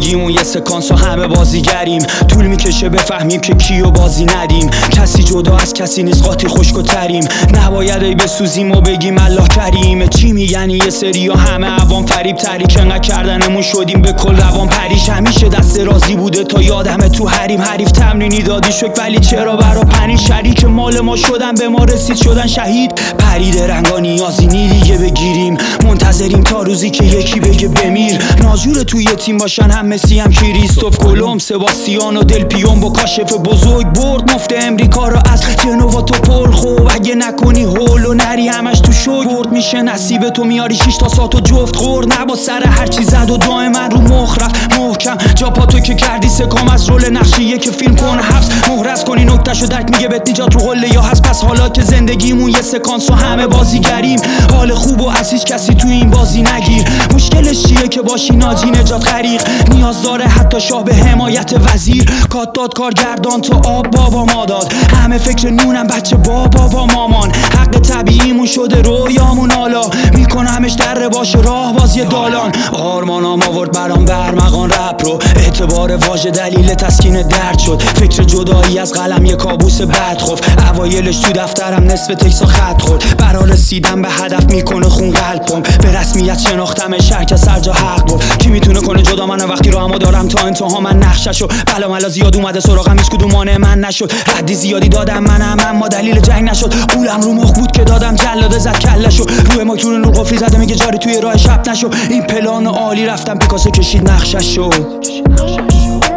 زندگیمون یه سکانس و همه بازیگریم. طول میکشه بفهمیم که کیو بازی ندیم. کسی جدا از کسی نیست، قاطی خشک و تریم. نباید ای بسوزیم و بگیم الله کریم. چی میگن یه سری ها همه عوام فریب تری که انقدر کردنمون شدیم به کل روان پریش. همیشه دست رازی بوده تا یادمه تو حریم حریف تمرینی دادی شک، ولی چرا برا پنیر شریک مال ما شدن به ما رسید شدن شهید. پرید رنگا نیازی نی دیگه بگیریم، منتظریم تا روزی که یکی بگه بمیر. ناجور توی تیم باشن هم مسی هم کریستوف کلم، سباستیان و دل پیون با کاشف بزرگ برد مفت امریکا رو از جنوا تو پل. خوب اگه نکنی هول و نری همش تو شوک برد میشه نصیب تو، میاری 6 تا سات و جفت خورد. نبا سر هرچی زد و دائما رو مخ رفت محکم جا پاتو که کردی سکام از رول نقشیه که فیلم کن حبس مهرس کنی نکتهشو درک میگه بهت نجات رو قله یا هست. پس حالا که زندگیمون یه سکانس و همه بازیگریم، حال خوب و از هیچ کسی تو این بازی نگیر. مشکلش چیه که باشی ناجی نجات غریق، نیاز داره حتی شاه به حمایت وزیر. کات داد کارگردان تو آب بابا ما داد، همه فکر نونم بچه بابا با مامان. حق طبیعیمون شده رویامون حالا، میکنمش در باشه راه باز یه دالان. آرمانام آورد برام برمغان رپ رو، اعتبار واژه دلیل تسکین درد شد. فکر جدایی از قلم یه کابوس بد خفت، اوایلش تو دفترم نصف تکسا خط خورد. برا رسیدم به هدف میکنه خون قلبم، به رسمیت شناختم شرک سرجا حق بود. کی میتونه کنه جدا من وقتی رو همو دارم تا انتها من نقششو. بلا ملا زیاد اومده سراغم هیچ کدوم مانع من نشد. ردی زیادی دادم منم اما دلیل جنگ نشد. قولم رو مخ بود که دادم جلاده زد کلشو، روی ماکتون نور قفلی زده میگه جاری توی راه شب نشو. این پلان عالی رفتم پیکاسو کشید نقششو.